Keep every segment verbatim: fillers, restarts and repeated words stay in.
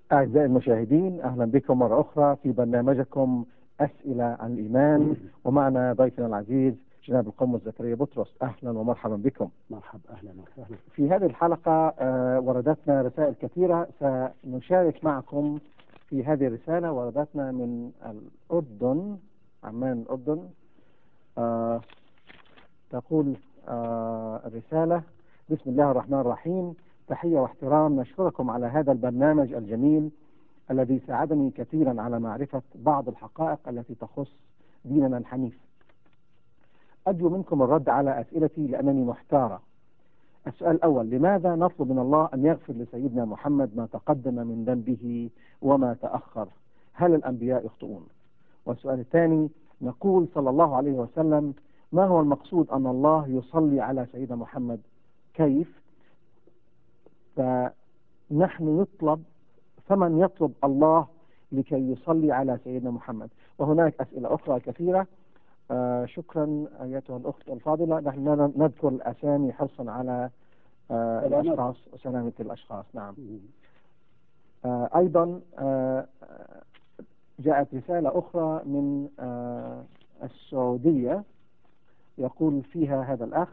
أعزائي المشاهدين، أهلا بكم مرة أخرى في برنامجكم أسئلة عن الإيمان، ومعنا ضيفنا العزيز جناب القمص زكريا بطرس. أهلا ومرحبا بكم. مرحبا، أهلا وسهلا. في هذه الحلقة آه، وردتنا رسائل كثيرة، سنشارك معكم في هذه الرسالة. وردتنا من الأردن، عمان الأردن. آه، تقول آه، الرسالة: بسم الله الرحمن الرحيم، تحية واحترام، نشكركم على هذا البرنامج الجميل الذي ساعدني كثيرا على معرفة بعض الحقائق التي تخص ديننا الحنيف. أرجو منكم الرد على أسئلتي لأنني محتارة. السؤال الأول: لماذا نطلب من الله أن يغفر لسيدنا محمد ما تقدم من ذنبه وما تأخر؟ هل الأنبياء يخطئون؟ والسؤال الثاني: نقول صلى الله عليه وسلم، ما هو المقصود أن الله يصلي على سيدنا محمد؟ كيف؟ فنحن نطلب، فمن يطلب الله لكي يصلي على سيدنا محمد؟ وهناك أسئلة أخرى كثيرة. آه شكرا أيتها الأخت الفاضلة. نحن نذكر الأسامي حرصا على آه الأشخاص وسلامة الأشخاص. نعم. آه أيضا آه جاءت رسالة أخرى من آه السعودية، يقول فيها هذا الأخ: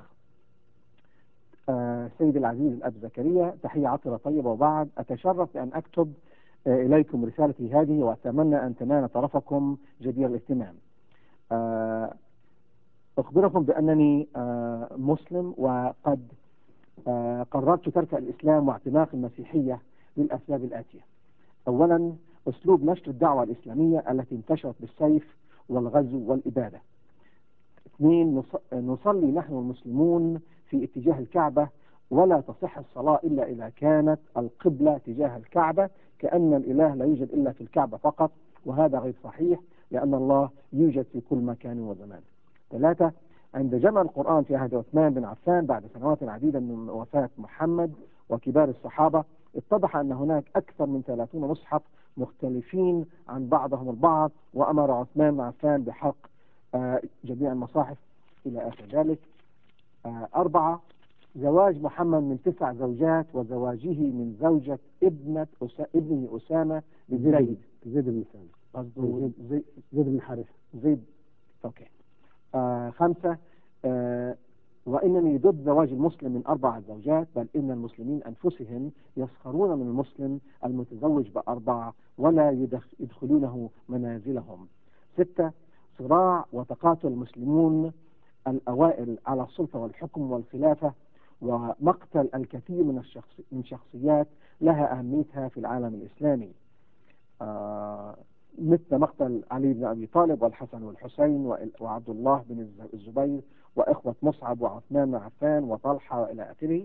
آه سيد العزيز الأب زكريا، تحية عطرة طيبة، وبعد أتشرف بأن أكتب آه إليكم رسالتي هذه، وأتمنى أن تنال طرفكم جدير الاهتمام. آه أخبركم بأنني آه مسلم، وقد آه قررت ترك الإسلام واعتناق المسيحية للأسباب الآتية. أولا، أسلوب نشر الدعوة الإسلامية التي انتشرت بالسيف والغزو والإبادة. اثنين، نصلي نحن المسلمون في اتجاه الكعبة، ولا تصح الصلاة إلا إذا كانت القبلة تجاه الكعبة، كأن الإله لا يوجد إلا في الكعبة فقط، وهذا غير صحيح لأن الله يوجد في كل مكان وزمان. ثلاثة، عند جمع القرآن في عهد عثمان بن عفان بعد سنوات عديدة من وفاة محمد وكبار الصحابة، اتضح أن هناك أكثر من ثلاثين مصحف مختلفين عن بعضهم البعض، وأمر عثمان بن عفان بحرق آه جميع المصاحف إلى آخر ذلك. آه أربعة، زواج محمد من تسع زوجات، وزواجه من زوجة ابنة أس... ابنه أسامة بزيد زيد بن أسامة، قصده زيد زيد بن حارثة. زيد. أوكي. آه خمسة، آه وإنني ضد زواج المسلم من أربع زوجات، بل إن المسلمين أنفسهم يسخرون من المسلم المتزوج بأربعة ولا يدخ... يدخلونه منازلهم. ستة، صراع وتقاتل المسلمون الأوائل على السلطة والحكم والخلافة، ومقتل الكثير من الشخص من شخصيات لها أهميتها في العالم الإسلامي، آه مثل مقتل علي بن أبي طالب والحسن والحسين وعبد الله بن الزبير وإخوة مصعب وعثمان بن عفان وطلحة وإلى آخره.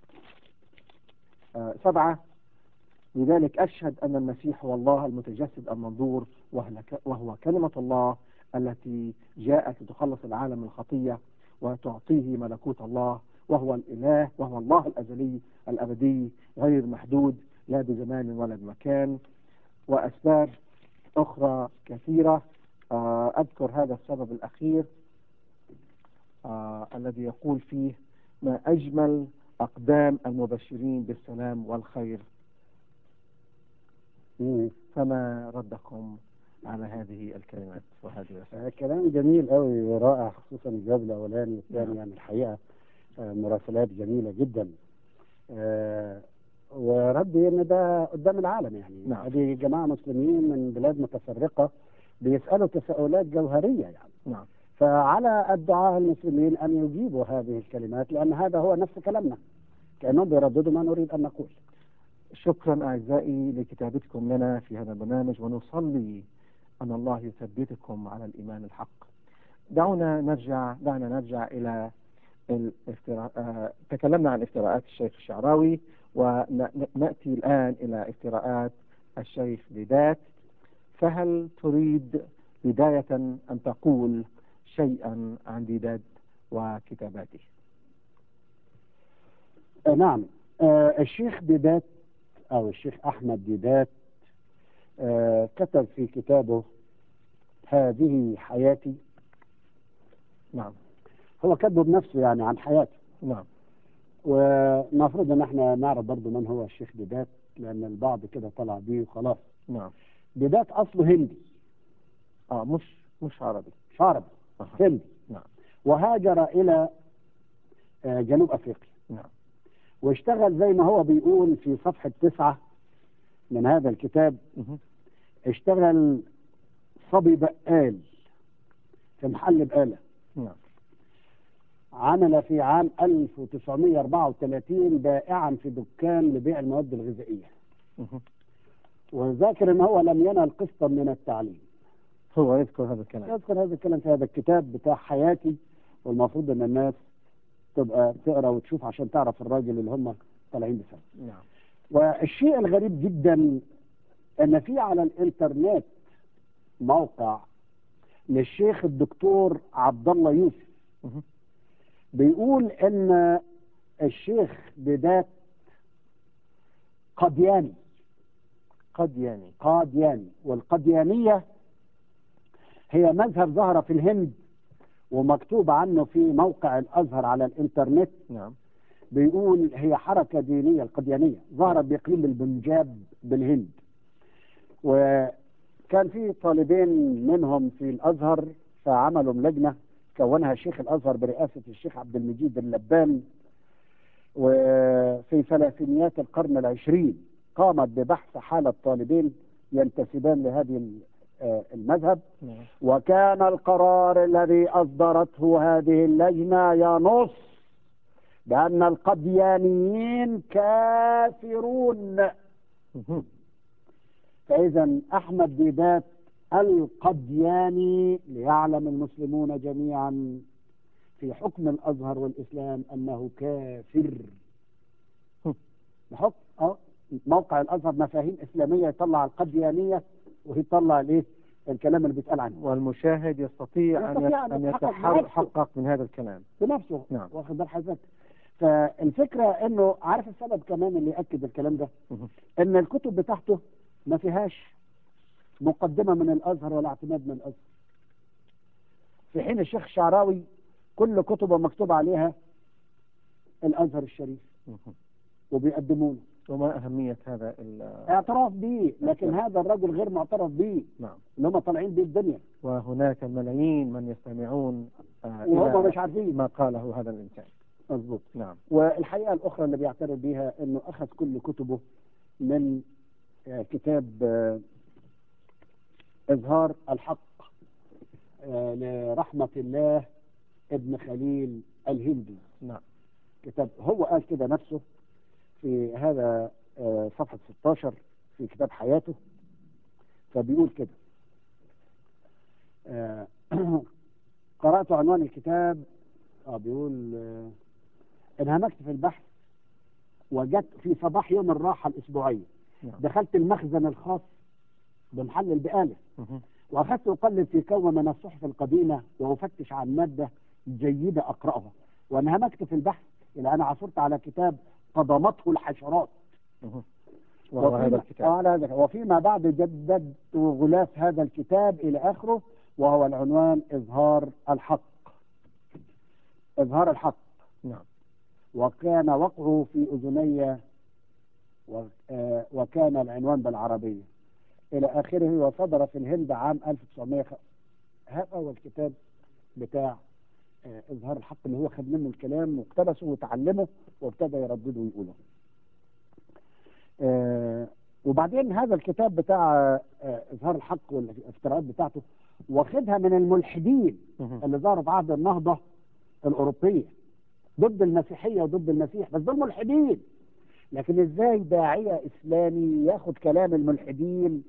آه سبعة، لذلك أشهد أن المسيح هو الله المتجسد المنظور، وهو كلمة الله التي جاءت لتخلص العالم من الخطية وتعطيه ملكوت الله، وهو الإله، وهو الله الأزلي الأبدي غير محدود، لا بزمان ولا بمكان. وأسباب أخرى كثيرة. آه أذكر هذا السبب الأخير آه الذي يقول فيه: ما أجمل أقدام المبشرين بالسلام والخير. فما ردكم على هذه الكلمات وهذه الرسائل؟ كلام جميل قوي ورائع، خصوصا الجواب الأولاني والثاني. يعني الحقيقة آه مراسلات جميلة جدا. آه وردي ان ده قدام العالم، يعني نعم. هذه جماعة مسلمين من بلاد متفرقة بيسألوا تساؤلات جوهرية يعني. نعم. فعلى الدعاة المسلمين أن يجيبوا هذه الكلمات، لأن هذا هو نفس كلامنا، كأنهم بيرددوا ما نريد أن نقول. شكرا أعزائي لكتابتكم لنا في هذا البرنامج، ونصلي أن الله يثبتكم على الإيمان الحق. دعونا نرجع دعنا نرجع إلى الافتراء. آه تكلمنا عن افتراءات الشيخ الشعراوي، ونأتي الآن إلى افتراءات الشيخ ديدات. فهل تريد بداية أن تقول شيئا عن ديدات وكتاباته؟ آه نعم. آه الشيخ ديدات أو الشيخ أحمد ديدات آه كتب في كتابه هذه حياتي. نعم. هو كتبه بنفسه يعني عن حياته. نعم. ومفروض ان احنا نعرف برضو من هو الشيخ ديدات. لأن البعض كده طلع بيه وخلاص. نعم. ديدات أصله هندي. اه مش مش عربي. مش عربي. آه. هندي. نعم. وهاجر إلى آه، جنوب أفريقيا. نعم. واشتغل زي ما هو بيقول في صفحة تسعة من هذا الكتاب. مه. اشتغل صبي بقال في محل بقالة. نعم. عمل في عام ألف وتسعمائة وأربعة وثلاثين بائعا في دكان لبيع المواد الغذائية. مه. وذاكر ان هو لم ينل قسطا من التعليم. هو يذكر هذا الكلام. يذكر هذا الكلام في هذا الكتاب بتاع حياتي، والمفروض ان الناس تبقى تقرا وتشوف عشان تعرف الراجل اللي هم طالعين بسبب. نعم. والشيء الغريب جدا ان في على الانترنت موقع للشيخ الدكتور عبد الله يوسف مه. بيقول ان الشيخ ديدات قدياني. قدياني. قادياني. والقديانية هي مذهب ظهر في الهند ومكتوب عنه في موقع الأزهر على الإنترنت. نعم. بيقول هي حركة دينية القديانية ظهرت بإقليم البنجاب بالهند. وكان في طالبين منهم في الأزهر فعملوا لجنة كونها شيخ الأزهر برئاسة الشيخ عبد المجيد اللبان، وفي ثلاثينيات القرن العشرين قامت ببحث حالة طالبين ينتسبان لهذه المذهب. نعم. وكان القرار الذي أصدرته هذه اللجنة ينص بأن القديانيين كافرون. مه. فإذا أحمد ديدات القدياني ليعلم المسلمون جميعا في حكم الأزهر والإسلام أنه كافر. بحكم أه موقع الأزهر مفاهيم إسلامية يطلع القديانية ويطلع الإيه الكلام اللي بيتقال عنه، والمشاهد يستطيع أن يستطيع أن أن يتحقق يتحقق من هذا الكلام بنفسه. نعم. واخد بال حضرتك؟ فالفكرة إنه عارف السبب كمان اللي يأكد الكلام ده مه. إن الكتب بتاعته ما فيهاش مقدمة من الأزهر ولا اعتماد من الأزهر، في حين الشيخ الشعراوي كل كتبه مكتوب عليها الأزهر الشريف مه. وبيقدمونه. وما أهمية هذا ال- اعتراف به، لكن نعم. هذا الرجل غير معترف به نعم. اللي هم طالعين بيه الدنيا وهناك ملايين من يستمعون آه وهم إلى مش عارفين ما قاله هذا الإنسان. مظبوط. نعم. والحقيقة الأخرى اللي بيعترف بها إنه أخذ كل كتبه من آه، كتاب آه، إظهار الحق آه، لرحمة الله ابن خليل الهندي. نعم. كتاب هو قال كده نفسه في هذا آه، صفحة ستاشر في كتاب حياته. فبيقول كده آه، قرأت عنوان الكتاب. اه بيقول آه، انهمكت في البحث وجدت في صباح يوم الراحة الأسبوعية نعم. دخلت المخزن الخاص بمحل البقالة مه. وأخذت أقلب في كوم من الصحف القديمة وأفتش عن مادة جيدة أقرأها، وانهمكت في البحث إلى أن عثرت على كتاب قضمته الحشرات. مه. وهو هذا الكتاب. آه هذا وفيما بعد جددت غلاف هذا الكتاب إلى آخره، وهو العنوان إظهار الحق. إظهار الحق. نعم. وكان وقعه في أذني و- آه، وكان العنوان بالعربية إلى آخره، وصدر في الهند عام ألف وتسعمائة. هذا هو الكتاب بتاع آه، إظهار الحق اللي هو خد منه الكلام واقتبسه وتعلمه وابتدى يردده ويقوله. آه، وبعدين هذا الكتاب بتاع آه، إظهار الحق والافتراءات بتاعته واخدها من الملحدين مه. اللي ظهروا في عهد النهضة الأوروبية ضد المسيحية وضد المسيح، بس دول ملحدين. لكن ازاي داعية إسلامي ياخد كلام الملحدين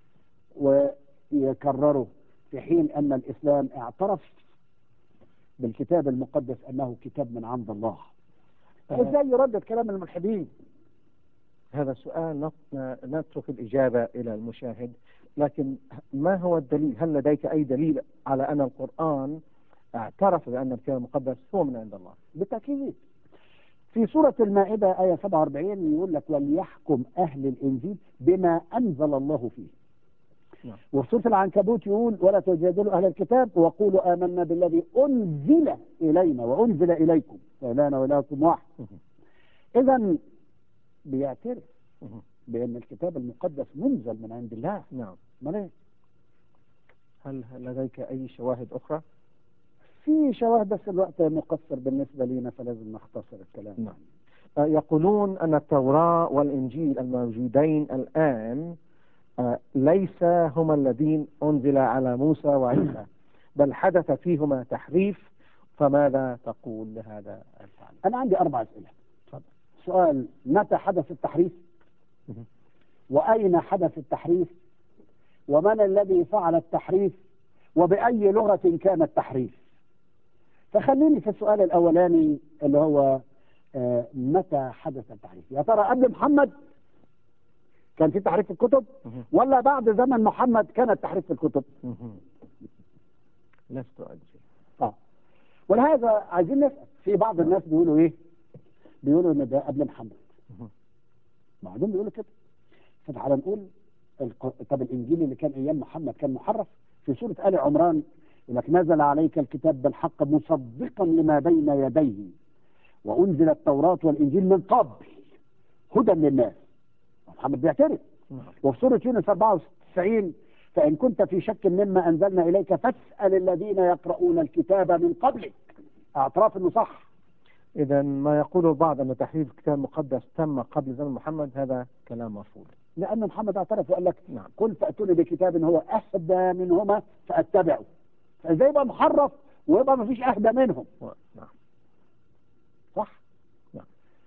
ويكرره في حين أن الإسلام اعترف بالكتاب المقدس أنه كتاب من عند الله؟ ازاي يردد كلام الملحدين؟ هذا السؤال نط- نترك الإجابة إلى المشاهد، لكن ما هو الدليل؟ هل لديك أي دليل على أن القرآن اعترف بأن الكتاب المقدس هو من عند الله؟ بالتأكيد في سورة المائدة آية سبعة وأربعين يقول لك وليحكم أهل الإنجيل بما أنزل الله فيه. نعم. وفي سورة العنكبوت يقول ولا تجادلوا أهل الكتاب وقولوا آمنا بالذي أنزل إلينا وأنزل إليكم وإلهنا وإلهكم واحد. مه. إذا بيعترف مه. بأن الكتاب المقدس منزل من عند الله. نعم. امال ايه؟ هل لديك أي شواهد أخرى؟ في شواهد بس الوقت مقصر بالنسبة لنا فلازم نختصر الكلام. نعم. آه، يقولون أن التوراة والإنجيل الموجودين الآن آه، ليس هما الذين أنزل على موسى وعيسى، بل حدث فيهما تحريف، فماذا تقول لهذا الفعل؟ أنا عندي أربع أسئلة. سؤال: متى حدث التحريف؟ وأين حدث التحريف؟ ومن الذي فعل التحريف؟ وبأي لغة كان التحريف؟ فخليني في السؤال الأولاني اللي هو آه متى حدث التحريف؟ يا ترى قبل محمد كان في تحريف في الكتب ولا بعد زمن محمد كان التحريف في الكتب؟ لست أدري. اه ولهذا عايزين نسأل. في بعض الناس بيقولوا ايه؟ بيقولوا ان ده قبل محمد، بعضهم بيقولوا كده. فتعالى نقول الق... طب الانجيل اللي كان ايام محمد كان محرف؟ في سوره ال عمران يقول لك: نزل عليك الكتاب بالحق مصدقا لما بين يديه وانزل التوراه والانجيل من قبل هدى للناس. محمد بيعترف. وفي سوره يونس أربعة وتسعين: فان كنت في شك مما انزلنا اليك فاسال الذين يقرؤون الكتاب من قبلك. اعتراف انه صح. إذا ما يقول البعض أن تحريف الكتاب المقدس تم قبل زمن محمد هذا كلام مرفوض. لأن محمد اعترف وقال لك: نعم. قل فأتوني بكتاب هو أهدى منهما فأتبعه. فإزاي يبقى محرف ويبقى ما فيش أهدى منهم؟ و... نعم. صح؟ نعم.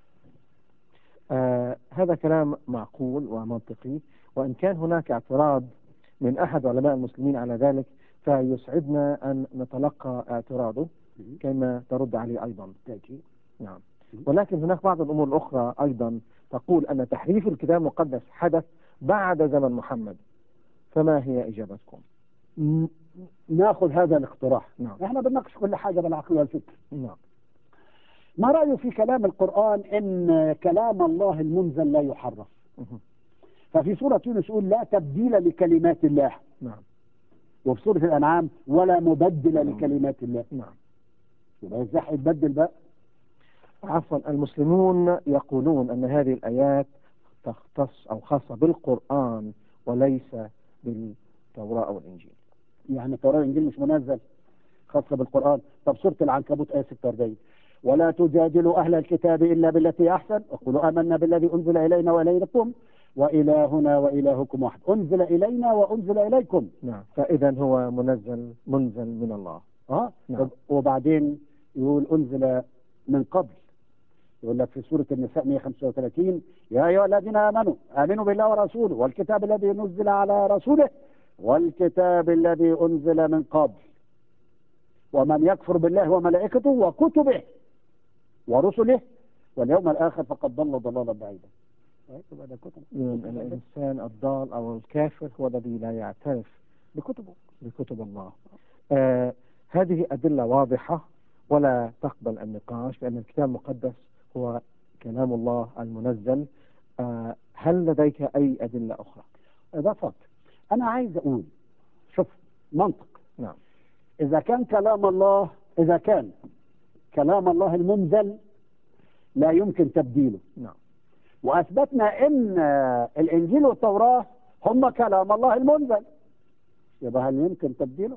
آه هذا كلام معقول ومنطقي، وإن كان هناك اعتراض من أحد علماء المسلمين على ذلك فيسعدنا أن نتلقى اعتراضه كما ترد عليه أيضا. نعم. ولكن هناك بعض الأمور الأخرى أيضا تقول أن تحريف الكتاب المقدس حدث بعد زمن محمد، فما هي إجابتكم؟ ناخذ هذا الاقتراح. نعم. احنا بنناقش كل حاجة بالعقل والفكر. نعم. ما رأيه في كلام القرآن إن كلام الله المنزل لا يحرف؟ ففي سورة يونس يقول: لا تبديل لكلمات الله. نعم. وفي سورة الأنعام: ولا مبدل نعم. لكلمات الله. نعم. يبقى ازاي هيتبدل بقى؟ عفوا، المسلمون يقولون أن هذه الآيات تختص أو خاصة بالقرآن وليس بالتوراة أو الإنجيل. يعني التوراة والإنجيل مش منزل، خاصة بالقرآن. طب سورة العنكبوت آية ستة وأربعين: ولا تجادلوا أهل الكتاب إلا بالتي أحسن وقولوا آمنا بالذي أنزل إلينا وإليكم وإلهنا وإلهكم واحد. أنزل إلينا وأنزل إليكم. نعم. فإذا هو منزل منزل من الله. اه نعم. وبعدين يقول أنزل من قبل. يقول لك في سورة النساء مئة وخمسة وثلاثين: يا أيها الذين آمنوا آمنوا بالله ورسوله والكتاب الذي نزل على رسوله والكتاب الذي أنزل من قبل ومن يكفر بالله وملائكته وكتبه ورسله واليوم الآخر فقد ضل ضلالا بعيدا. الإنسان الضال أو الكافر هو الذي لا يعترف بكتبه بكتب الله. آه هذه أدلة واضحة ولا تقبل النقاش، لأن الكتاب المقدس هو كلام الله المنزل. آه هل لديك أي أدلة أخرى؟ إضافات. أنا عايز أقول شوف منطق. نعم. إذا كان كلام الله إذا كان كلام الله المنزل لا يمكن تبديله. نعم. وأثبتنا إن الإنجيل والتوراة هم كلام الله المنزل، يبقى هل يمكن تبديله؟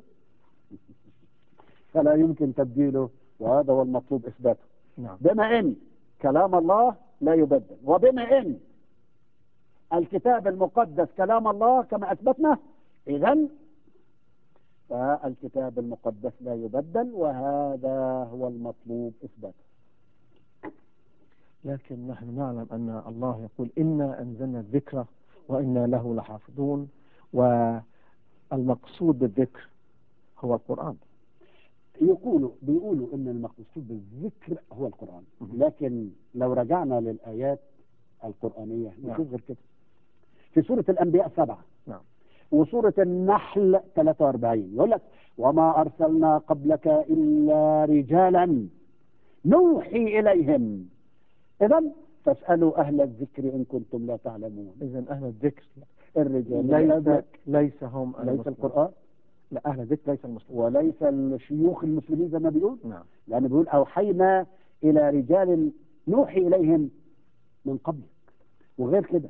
فلا يمكن تبديله، وهذا هو المطلوب إثباته. نعم. بما إن كلام الله لا يبدل، وبما إن الكتاب المقدس كلام الله كما أثبتنا، إذن فالكتاب المقدس لا يبدل، وهذا هو المطلوب إثباته. لكن نحن نعلم أن الله يقول: إنا أنزلنا الذكر وإنا له لحافظون، والمقصود بالذكر هو القرآن. يقولوا بيقولوا إن المقصود بالذكر هو القرآن، لكن لو رجعنا للآيات القرآنية نشوف غير كده. في سورة الأنبياء سبعة. نعم. وسورة النحل ثلاثة وأربعين يقول لك: وما أرسلنا قبلك إلا رجالا نوحي إليهم. إذن فاسألوا أهل الذكر إن كنتم لا تعلمون. إذن أهل الذكر الرجال ليس, ليس هم ليس المسلمين. القرآن. لا، أهل الذكر ليس المسلمين وليس الشيوخ المسلمين زي ما بيقول. نعم. لأنه بيقول: أوحينا إلى رجال نوحي إليهم من قبل. وغير كده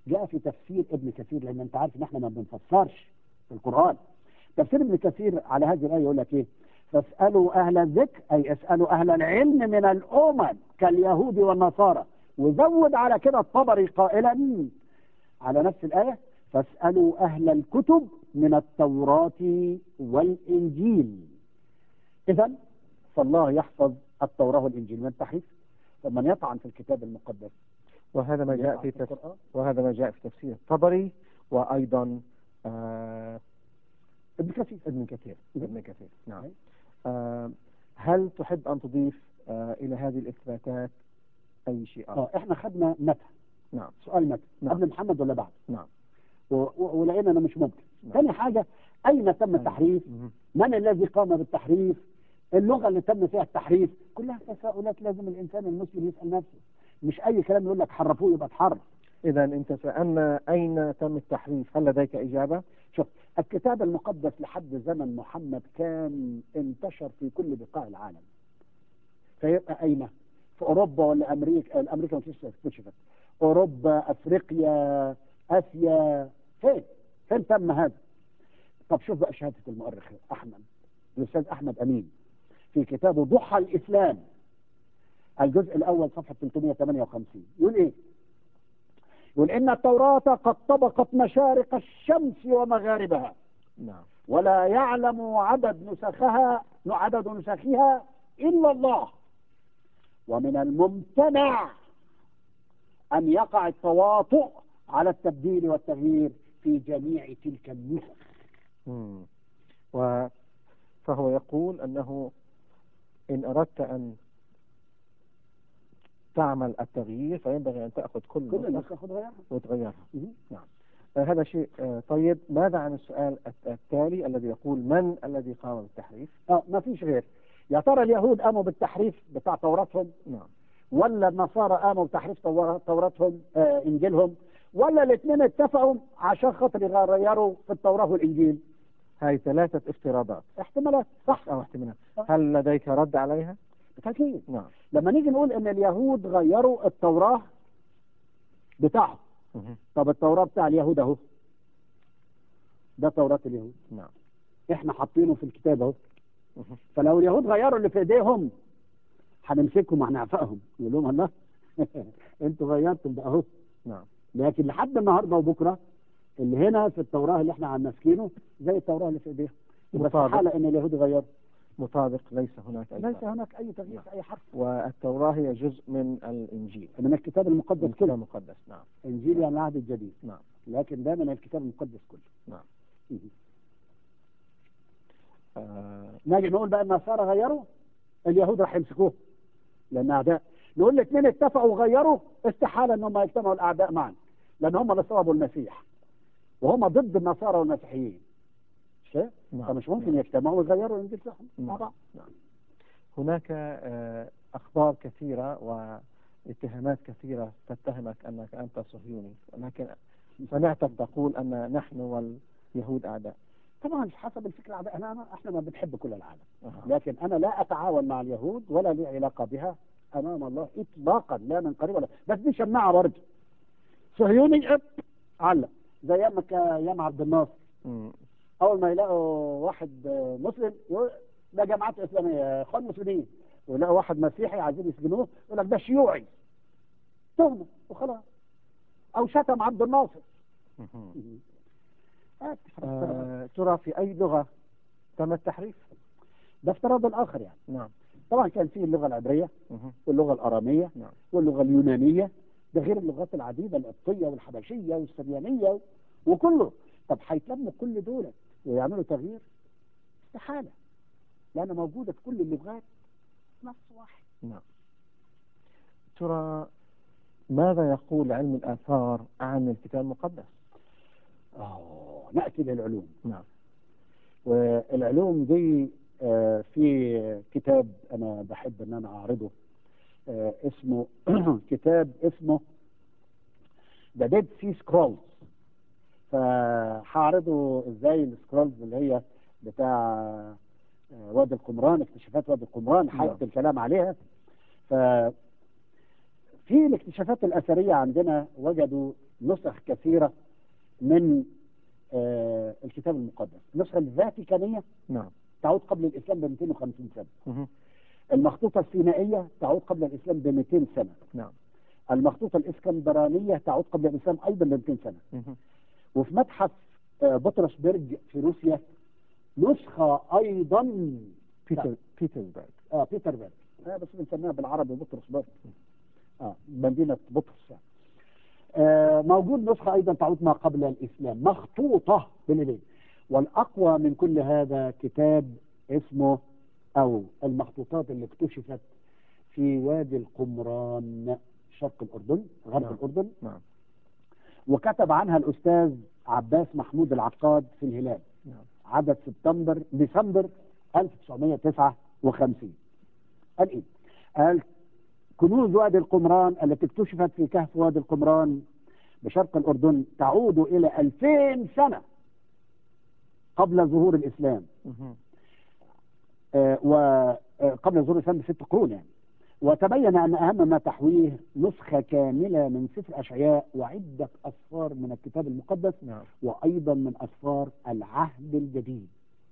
جاء في تفسير ابن كثير، لان انت عارف ان احنا ما بنفسرش في القران. تفسير ابن كثير على هذه الايه يقول لك ايه؟ فاسالوا اهل الذكر، اي اسالوا اهل العلم من الامم كاليهود والنصارى. وزود على كده الطبري قائلا على نفس الايه: فاسالوا اهل الكتب من التوراه والانجيل. اذا فالله يحفظ التوراه والانجيل من التحريف، فمن يطعن في الكتاب المقدس وهذا ما جاء في تفسير وهذا ما جاء في تفسير الطبري، وايضا آه ابن كثير ابن كثير ابن كثير نعم. آه هل تحب ان تضيف آه الى هذه الاثباتات اي شيء اخر؟ اه احنا خدنا متى. نعم. سؤال متى؟ نعم. قبل محمد ولا بعد؟ نعم. ولقينا انه مش ممكن. نعم. ثاني حاجه، اين تم التحريف؟ من الذي قام بالتحريف؟ اللغه اللي تم فيها التحريف؟ كلها تساؤلات لازم الانسان المسلم يسال نفسه، مش اي كلام يقول لك حرفوه يبقى اتحرف. اذا انت سالنا اين تم التحريف، هل لديك اجابه؟ شوف، الكتاب المقدس لحد زمن محمد كان انتشر في كل بقاع العالم. فيبقى اين؟ في اوروبا ولا امريكا؟ امريكا ما فيش اكتشفت. اوروبا، افريقيا، اسيا، فين؟ فين تم هذا؟ طب شوف بقى شهاده المؤرخ احمد، الاستاذ احمد امين، في كتابه ضحى الاسلام الجزء الاول صفحه ثلاثمائة وثمانية وخمسين، يقول ايه؟ يقول ان التوراه قد طبقت مشارق الشمس ومغاربها. نعم. ولا يعلم عدد نسخها عدد نسخها الا الله، ومن الممتنع ان يقع التواطؤ على التبديل والتغيير في جميع تلك النسخ. مم. و فهو يقول أنه إن أردت أن تعمل التغيير فينبغي أن تأخذ كل, كل نسخ وتغيرها. نعم. آه هذا شيء آه طيب. ماذا عن السؤال التالي الذي يقول من الذي قام بالتحريف؟ اه ما فيش غير. يا ترى اليهود قاموا بالتحريف بتاع توراتهم؟ نعم. ولا النصارى قاموا بتحريف توراتهم آه انجيلهم؟ ولا الاثنين اتفقوا عشان خاطر يغيروا في التوراه والانجيل؟ هاي ثلاثة افتراضات، احتمالات صح أو احتمالات. هل لديك رد عليها؟ بالتأكيد. نعم. لما نيجي نقول ان اليهود غيروا التوراه بتاعهم، طب التوراه بتاع اليهود اهو، ده توراة اليهود. نعم. احنا حاطينه في الكتاب اهو. فلو اليهود غيروا اللي في ايديهم هنمسكهم وهنعفقهم نقول لهم الله انتوا غيرتم ده اهو. نعم. لكن لحد النهارده وبكره اللي هنا في التوراه اللي احنا عم ماسكينه زي التوراه اللي في ايديهم. بس حاله ان اليهود غيروا مطابق، ليس هناك أي ليس فرق. هناك أي تغيير في أي حرف. والتوراة هي جزء من الإنجيل، من الكتاب المقدس كله. الكتاب المقدس. نعم. إنجيل يعني العهد الجديد. نعم. لكن ده من الكتاب المقدس كله. نعم. آه. نجي نقول بقى النصارى غيروا، اليهود راح يمسكوه لأن أعداء. نقول الاثنين اتفقوا وغيروا، استحالة إن هم يجتمعوا الأعداء معا، لأن هم اللي صلبوا المسيح وهم ضد النصارى والمسيحيين. شيء نعم. فمش ممكن نعم. يجتمعوا ويغيروا الإنجيل بتاعهم مع بعض. نعم. هناك أخبار كثيرة واتهامات كثيرة تتهمك أنك أنت صهيوني، ولكن سمعتك تقول أن نحن واليهود أعداء. طبعا حسب الفكرة الأعداء. أنا احنا ما بنحب كل العالم، لكن أنا لا أتعاون مع اليهود ولا لي علاقة بها أمام الله إطلاقا، لا من قريب ولا. بس دي شماعة برضه صهيوني اب علق زي ايام ايام عبد الناصر. اول ما يلاقوا واحد مسلم يقول ده جماعات اسلاميه اخوان مسلمين، ويلاقوا واحد مسيحي عايزين يسجنوه يقول لك ده شيوعي، تهمه وخلاص. او شتم عبد الناصر. آه ترى في اي لغه تم التحريف؟ ده افتراض الاخر يعني. نعم. طبعا كان فيه اللغه العبريه واللغه الاراميه. نعم. واللغه اليونانيه، ده غير اللغات العديده القبطيه والحبشيه والسريانيه وكله. طب هيتلموا كل دول ويعملوا تغيير؟ استحاله، لان موجوده في كل اللغات نص واحد. نعم. ترى ماذا يقول علم الاثار عن الكتاب المقدس؟ اه ناتي للعلوم. نعم. والعلوم دي آه في كتاب انا بحب ان انا اعرضه، آه اسمه كتاب اسمه The Dead Sea Scrolls. فهعرضه ازاي السكرولز اللي هي بتاع آه وادي القمران، اكتشافات وادي القمران، حلقة الكلام عليها. ف في الاكتشافات الاثريه عندنا وجدوا نسخ كثيرة من آه الكتاب المقدس. النسخة الفاتيكانية نعم. تعود قبل الإسلام ب مئتين وخمسين سنة. مه. المخطوطة السينائية تعود قبل الإسلام ب مئتين سنة. نعم. المخطوطة الإسكندرانية تعود قبل الإسلام أيضا ب مئتين سنة. مه. وفي متحف آه بطرسبرج في روسيا نسخة أيضا بيتر بيترسبرغ. اه بيترسبرغ، آه بس بنسميها بالعربي بطرسبرغ، اه مدينة بطرس. آه موجود نسخة أيضا تعود ما قبل الإسلام مخطوطة باليدين. والأقوى من كل هذا كتاب اسمه أو المخطوطات اللي اكتشفت في وادي القمران شرق الأردن غرب نعم. الأردن. نعم. وكتب عنها الأستاذ عباس محمود العقاد في الهلال. نعم. عدد سبتمبر ديسمبر ألف وتسعمائة وتسعة وخمسين. قال إيه؟ قال كنوز وادي القمران التي اكتشفت في كهف وادي القمران بشرق الأردن تعود إلى ألفين سنة قبل ظهور الإسلام. مه. آه وقبل ظهور الإسلام بست قرون يعني. وتبين أن أهم ما تحويه نسخة كاملة من سفر أشعياء وعدة أسفار من الكتاب المقدس. نعم. وأيضا من أسفار العهد الجديد.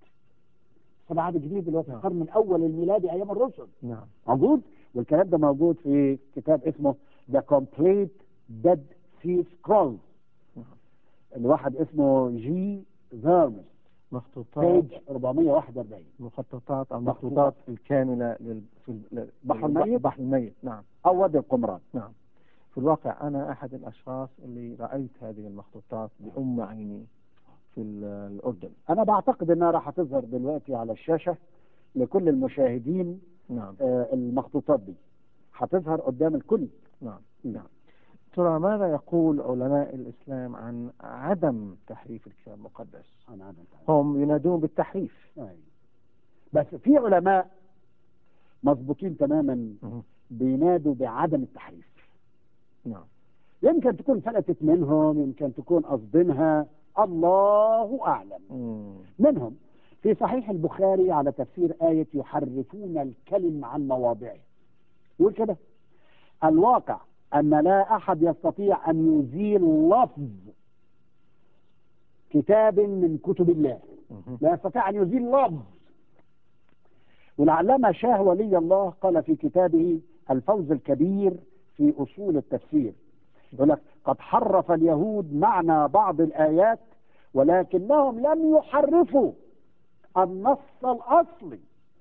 العهد الجديد اللي هو في نعم. القرن الأول الميلادي أيام الرسل نعم. موجود. والكلام ده موجود في كتاب اسمه The Complete Dead Sea Scrolls نعم. الواحد اسمه جي فيرمس مخطوطات بيج أربعمائة وواحد وأربعين. مخططات المخطوطات الكاملة لل... في ال- بحر الميت بحر الميت. نعم. أو وادي القمران. نعم. في الواقع أنا أحد الأشخاص اللي رأيت هذه المخطوطات بأم عيني في ال- الأردن. أنا بعتقد أنها راح تظهر دلوقتي على الشاشة لكل المشاهدين. نعم. آه المخطوطات دي هتظهر قدام الكل. نعم. نعم. ترى ماذا يقول علماء الإسلام عن عدم تحريف الكتاب المقدس؟ أنا عدم هم ينادون بالتحريف. أي. بس في علماء مضبوطين تماما مه. بينادوا بعدم التحريف. نعم. يمكن تكون فلتت منهم، يمكن تكون قصدينها، الله أعلم. مم. منهم في صحيح البخاري على تفسير آية يحرفون الكلم عن مواضعه يقول كده: الواقع أن لا أحد يستطيع أن يزيل لفظ كتاب من كتب الله. مه. لا يستطيع أن يزيل لفظ. والعلامة شاه ولي الله قال في كتابه الفوز الكبير في أصول التفسير، يقول لك: قد حرف اليهود معنى بعض الآيات ولكنهم لم يحرفوا النص الأصلي.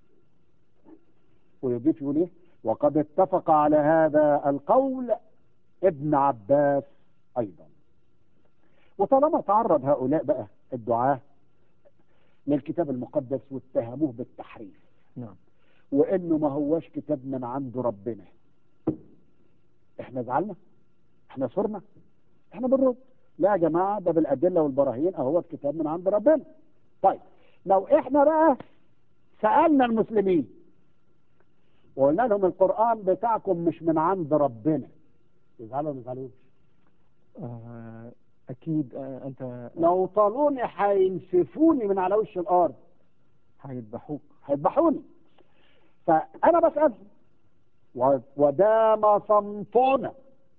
ويضيف يقول ايه: وقد اتفق على هذا القول ابن عباس أيضا. وطالما تعرض هؤلاء بقى الدعاة للكتاب المقدس واتهموه بالتحريف نعم. وإنه ما هوش كتاب من عند ربنا، احنا زعلنا؟ احنا صرنا؟ احنا بنرد: لا يا جماعة، ده بالأدلة والبراهين اهو الكتاب من عند ربنا. طيب لو احنا بقى سألنا المسلمين وقلنا لهم القرآن بتاعكم مش من عند ربنا، يزعلوا ولا يزعلوش؟ آه أكيد. آه أنت لو طالوني هينسفوني من على وش الأرض، هيذبحوك. هيذبحوني. فأنا بسألهم و- ودام صمتنا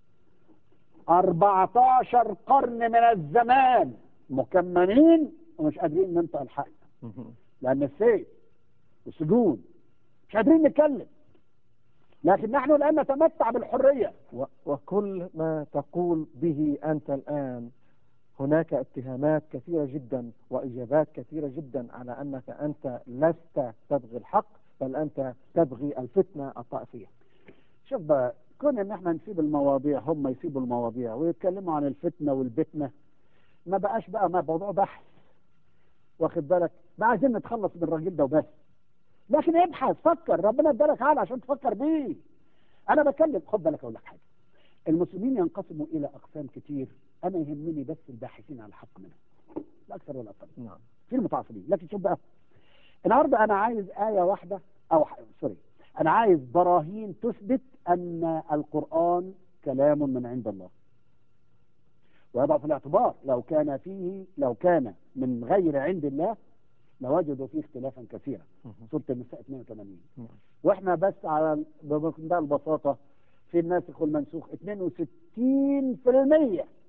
أربعة عشر قرن من الزمان مكمنين ومش قادرين ننطق الحق، مه. لأن السيف والسجون مش قادرين نتكلم، لكن نحن الآن نتمتع بالحرية. و- وكل ما تقول به أنت الآن هناك اتهامات كثيرة جدا وإجابات كثيرة جدا على أنك أنت لست تبغي الحق، بل أنت تبغي الفتنة الطائفية. شوف بقى، كون ان احنا نسيب المواضيع هم يسيبوا المواضيع ويتكلموا عن الفتنة والبتنة، ما بقاش بقى ما موضوع بحث، واخد بالك؟ ما عايزين نتخلص من الراجل ده وبس. لكن ابحث، فكر، ربنا ادالك عقل عشان تفكر بيه. انا بكلم، خد بالك اقول لك حاجه: المسلمين ينقسموا الى اقسام كتير، انا يهمني بس الباحثين على الحق منهم، لا اكثر ولا اقل. نعم. في المتعصبين. لكن شوف بقى، النهارده انا عايز ايه واحده او ح... سوري انا عايز براهين تثبت ان القران كلام من عند الله، ويضع في الاعتبار لو كان فيه لو كان من غير عند الله لوجدوا فيه اختلافا كثيرا. مه. سوره النساء اثنين وثمانين. نعم. واحنا بس على بمنتهى البساطه في الناسخ والمنسوخ اثنين وستين بالمئة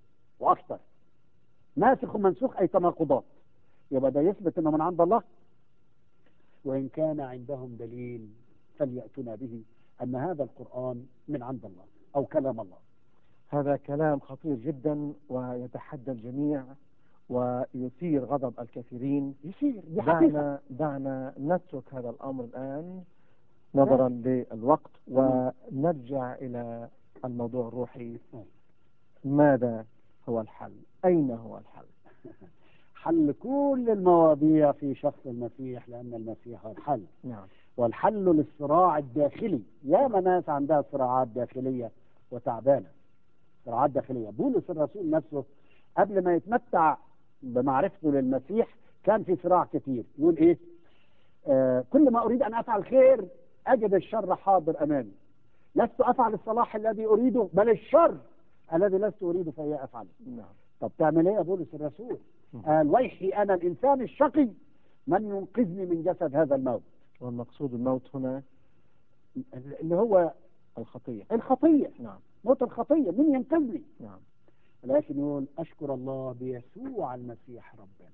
واكثر. ناسخ ومنسوخ اي تناقضات، يبقى ده يثبت انه من عند الله. وان كان عندهم دليل فليأتنا به ان هذا القرآن من عند الله او كلام الله. هذا كلام خطير جدا ويتحدى الجميع ويثير غضب الكثيرين. يصير دي حقيقة. دعنا دعنا نترك هذا الأمر الآن نظرا للوقت ونرجع إلى الموضوع الروحي. ماذا هو الحل؟ أين هو الحل؟ حل كل المواضيع في شخص المسيح، لأن المسيح هو الحل. نعم. والحل للصراع الداخلي. يا ناس عندها صراعات داخلية وتعبانة، صراعات داخلية. بولس الرسول نفسه قبل ما يتمتع بمعرفته للمسيح كان في صراع كثير. يقول ايه؟ آه كل ما اريد ان افعل خير اجد الشر حاضر امامي، لست افعل الصلاح الذي اريده بل الشر الذي لست اريده فهي افعله. نعم. طب تعمل ايه يا بولس الرسول؟ قال ويحي انا الانسان الشقي من ينقذني من جسد هذا الموت. والمقصود الموت هنا اللي هو الخطية. الخطية. نعم. موت الخطية، من ينقذني؟ نعم. لكن يقول أشكر الله بيسوع المسيح ربنا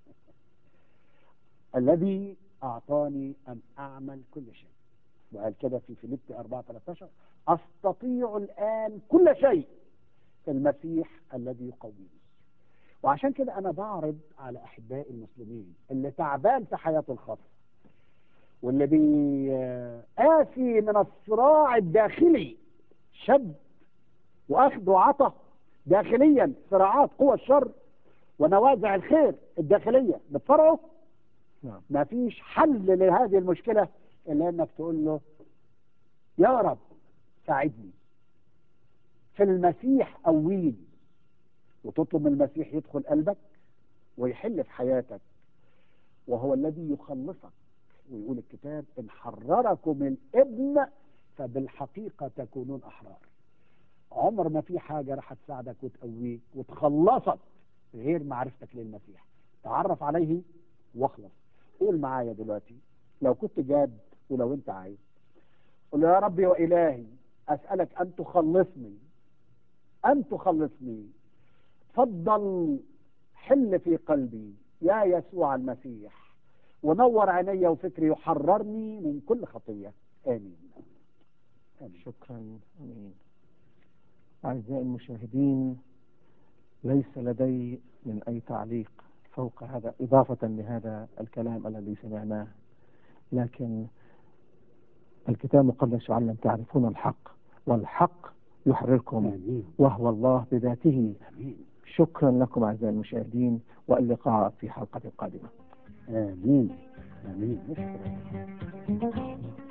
الذي أعطاني أن أعمل كل شيء. وقال كده في فيليبي أربعة ثلاثة عشر أستطيع الآن كل شيء في المسيح الذي يقويني. وعشان كده أنا بعرض على أحبائي المسلمين اللي تعبان في حياته الخاصة واللي بيقاسي من الصراع الداخلي، شد وأخذ وعطى داخليا، صراعات قوى الشر ونوازع الخير الداخلية بتفرعه. نعم. ما فيش حل لهذه المشكلة إلا أنك تقول له يا رب ساعدني في المسيح قويني، وتطلب من المسيح يدخل قلبك ويحل في حياتك، وهو الذي يخلصك. ويقول الكتاب إن حرركم الابن فبالحقيقة تكونون أحرار. عمر ما في حاجة راح تساعدك وتقويك وتخلصك غير معرفتك للمسيح. تعرف عليه واخلص. قول معايا دلوقتي لو كنت جاد ولو انت عايز، قول يا ربي وإلهي أسألك أن تخلصني، أن تخلصني. تفضل حل في قلبي يا يسوع المسيح، ونور عيني وفكري وحررني من كل خطية. آمين. آمين. شكرا. آمين. أعزائي المشاهدين، ليس لدي من أي تعليق فوق هذا إضافة لهذا الكلام الذي سمعناه، لكن الكتاب المقدس يعلم تعرفون الحق والحق يحرركم. آمين. وهو الله بذاته. آمين. شكرا لكم أعزائي المشاهدين، واللقاء في حلقة قادمة. آمين. آمين.